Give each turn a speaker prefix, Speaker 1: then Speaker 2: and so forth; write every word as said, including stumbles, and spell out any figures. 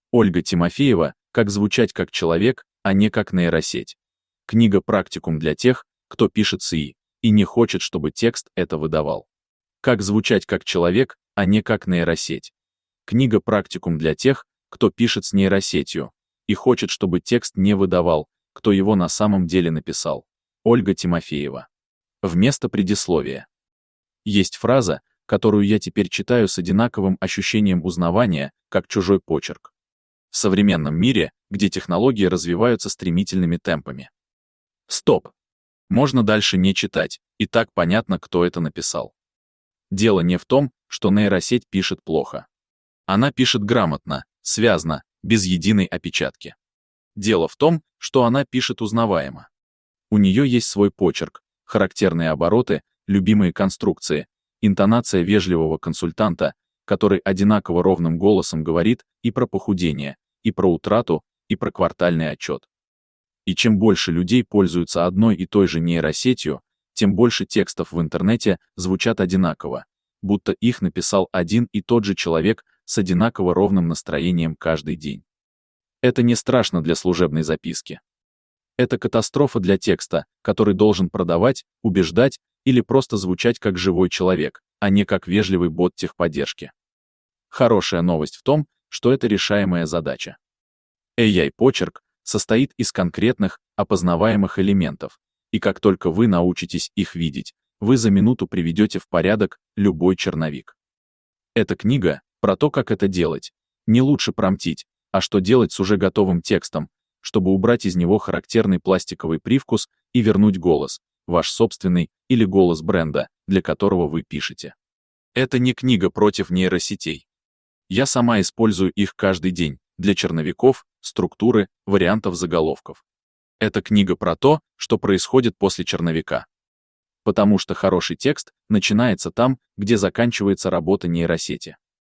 Speaker 1: Ольга Тимофеева «Как звучать как человек, а не как нейросеть». Книга «Практикум для тех, кто пишет с ИИ и не хочет, чтобы текст это выдавал». Как звучать как человек, а не как нейросеть. Книга «Практикум для тех, кто пишет с нейросетью и хочет, чтобы текст не выдавал, кто его на самом деле написал». Ольга Тимофеева. Вместо предисловия. Есть фраза, которую я теперь читаю с одинаковым ощущением узнавания, как чужой почерк. В современном мире, где технологии развиваются стремительными темпами. Стоп. Можно дальше не читать, и так понятно, кто это написал. Дело не в том, что нейросеть пишет плохо. Она пишет грамотно, связно, без единой опечатки. Дело в том, что она пишет узнаваемо. У нее есть свой почерк, характерные обороты, любимые конструкции, интонация вежливого консультанта, который одинаково ровным голосом говорит и про похудение, и про утрату, и про квартальный отчет. И чем больше людей пользуются одной и той же нейросетью, тем больше текстов в интернете звучат одинаково, будто их написал один и тот же человек с одинаково ровным настроением каждый день. Это не страшно для служебной записки. Это катастрофа для текста, который должен продавать, убеждать или просто звучать как живой человек, а не как вежливый бот техподдержки. Хорошая новость в том, что это решаемая задача. эй ай-почерк состоит из конкретных, опознаваемых элементов, и как только вы научитесь их видеть, вы за минуту приведете в порядок любой черновик. Эта книга про то, как это делать. Не лучше промптить, а что делать с уже готовым текстом, чтобы убрать из него характерный пластиковый привкус и вернуть голос, ваш собственный или голос бренда, для которого вы пишете. Это не книга против нейросетей. Я сама использую их каждый день для черновиков, структуры, вариантов заголовков. Это книга про то, что происходит после черновика. Потому что хороший текст начинается там, где заканчивается работа нейросети.